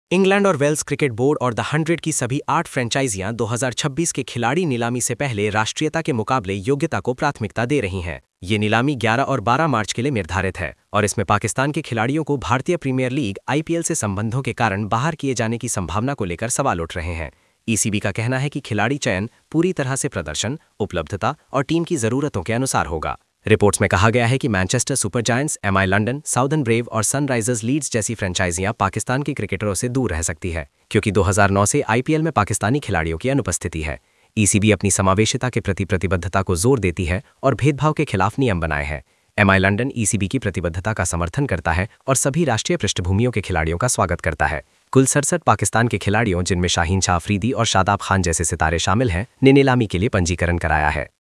England और Wales cricket board और the 100 की सभी 8 फ्रेंचाइजियां 2026 के खिलाड़ी नीलामी से पहले राष्ट्रीयता के मुकाबले योग्यता को प्राथमिकता दे रही हैं। ये नीलामी 11 और 12 मार्च के लिए निर्धारित है और इसमें पाकिस्तान के खिलाड़ियों को भारतीय प्रीमियर लीग आईपीएल से संबंधों के कारण बाहर किए जाने की संभावना को लेकर सवाल उठ रहे हैं। ईसीबी का कहना है कि खिलाड़ी चयन पूरी तरह से प्रदर्शन, उपलब्धता और टीम की जरूरतों के अनुसार होगा। रिपोर्ट्स में कहा गया है कि Manchester Super Giants, MI London, Southern Brave और सनराइजर्स लीड्स जैसी फ्रेंचाइजियां पाकिस्तान के क्रिकेटरों से दूर रह सकती है, क्योंकि 2009 से आईपीएल में पाकिस्तानी खिलाड़ियों की अनुपस्थिति है। ईसीबी अपनी समावेशिता के प्रति प्रतिबद्धता को जोर देती है और भेदभाव के खिलाफ नियम बनाए हैं। एमआई लंदन ईसीबी की प्रतिबद्धता का समर्थन करता है और सभी राष्ट्रीय पृष्ठभूमियों के खिलाड़ियों का स्वागत करता है। कुल 67 पाकिस्तान के खिलाड़ियों, जिनमें शाहीन शाह अफरीदी और शादाब खान जैसे सितारे शामिल हैं, ने नीलामी के लिए पंजीकरण कराया है।